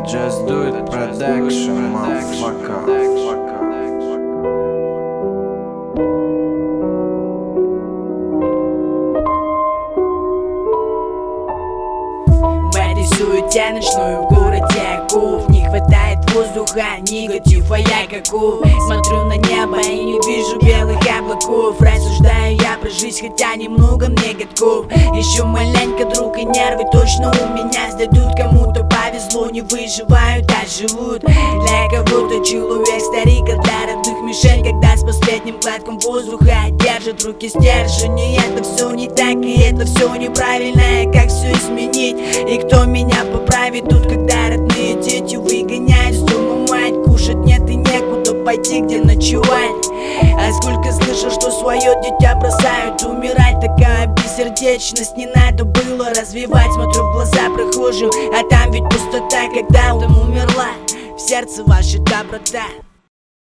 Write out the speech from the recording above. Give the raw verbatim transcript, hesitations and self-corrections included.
Just do it production, motherfucker. В этой суете ночной в городе акул не хватает воздуха, негатив, а я каков. Смотрю на небо и не вижу белых облаков. Рассуждаю я про жизнь, хотя немного мне годков. Еще маленько, друг, и нервы точно у меня сдадут. Кому-то повезло, не выживают, а живут. Для кого-то человек старик, а для родных мишень, когда с последним глотком воздуха держит руки стержень. И это все не так, и это все неправильно. И как все изменить? И кто меня поправит тут, когда родные дети выгоняют с дома мать? Кушать нет и некуда пойти, где ночевать. А сколько слышал, что свое дитя бросают умирать. Такая бессердечность не надо было развивать. Смотрю в глаза прохожим, а там ведь пустота. Когда там умерла в сердце ваша доброта.